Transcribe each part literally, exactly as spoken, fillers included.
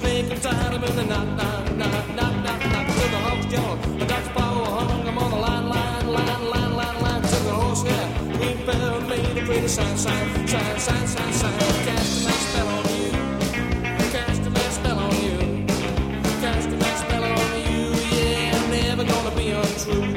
snake and tied him in the knot, knot, knot, knot, knot, knot. To the hawk's jaw, the duck's paw hung him on the line, line, line, line, line, line. To the horse hair, green fell and made a pretty sign, sign, sign, sign, sign, sign. Cast a nice spell on you, cast a nice spell on you, cast a nice spell on you. Yeah, I'm never gonna be untrue.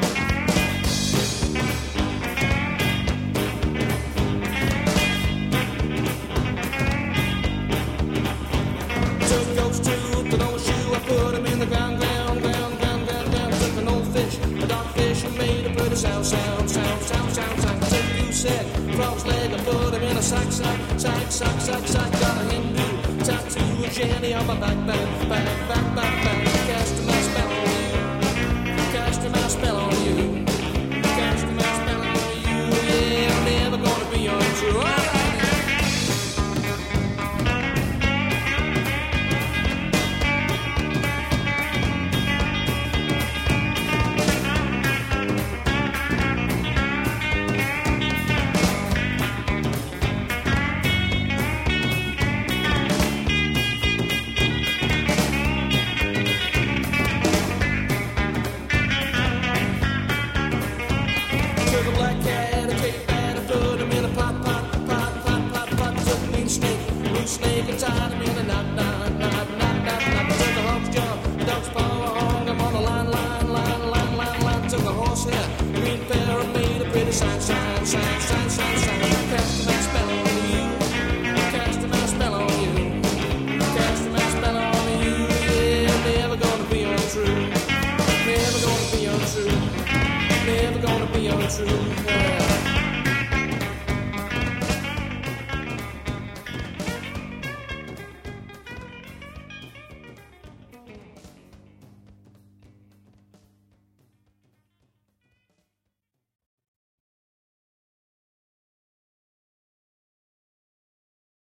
Sound, sound, sound, sound, sound, sound. Took you said, frog's leg, I put him in a sack, sack, sack, sack, sack, sack. Got a Hindu tattoo, a Jenny on my back, back, back, back, back, back. Cast a nice spell on you, cast a nice spell on you, cast a nice spell on you. Yeah, I'm never gonna be untrue. All right. Snake and tied him in a knot, knot, knot, knot, knot, knot. Took the hawk's jaw, the duck's paw, hung him on the line, line, line, line, line, line. Took the horse hair, green feather, and made a pretty sign, sign, sign, sign, sign, sign. Cast a nice spell on you, cast a nice spell on you, cast a nice spell on you. Yeah, I'm never gonna be untrue, never gonna be untrue, never gonna be untrue.